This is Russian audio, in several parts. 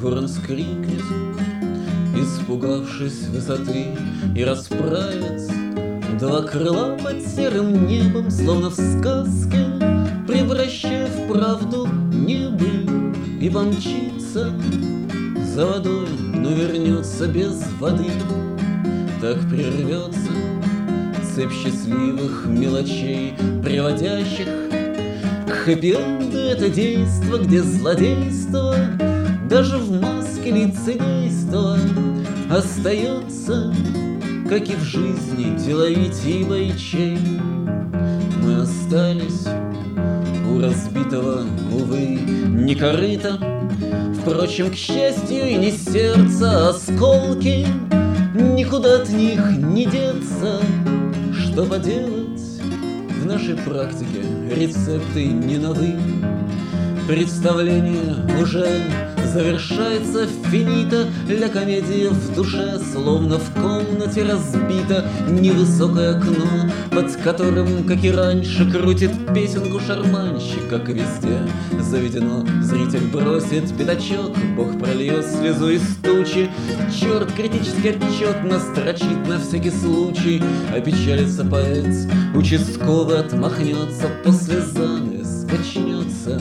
ворон скрикнет, испугавшись высоты, и расправит два крыла под серым небом, словно в сказке, превращая в правду небыль, и помчится за водой, но вернется без воды. Так прервется цепь счастливых мелочей, приводящих к хэппи-энду это действо, где злодейство даже в маске лицедейства остается, как и в жизни деловитей бойчей. Мы остались у разбитого, увы, не корыта, впрочем, к счастью, и не сердце, осколки, никуда от них не деться. Что поделать, в нашей практике рецепты не новы. Представление уже завершается финита, ля комедия в душе, словно в комнате разбито невысокое окно, под которым, как и раньше, крутит песенку шарманщик, как и везде заведено. Зритель бросит пятачок, Бог прольет слезу из тучи, черт критический отчет настрочит на всякий случай, опечалится поэт, участковый отмахнется, после занавес качнется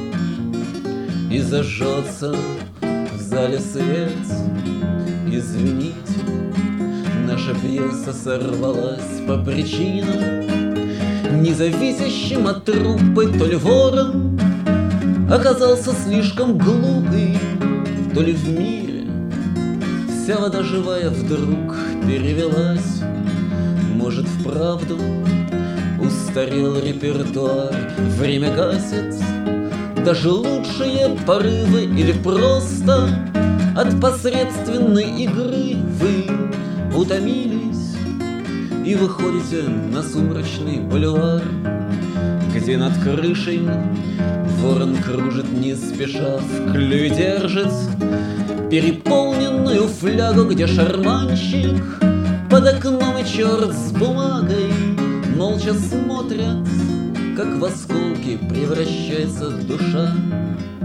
и зажжется в зале свет. Извините, наша пьеса сорвалась по причинам, независящим от труппы. То ли ворон оказался слишком глупый, то ли в мире вся вода живая вдруг перевелась. Может, вправду устарел репертуар, время гасит даже лучшие порывы, или просто от посредственной игры вы утомились и выходите на сумрачный бульвар, где над крышей ворон кружит не спеша, в клюве держит переполненную флягу, где шарманщик под окном и черт с бумагой молча смотрят, как в осколки превращается душа.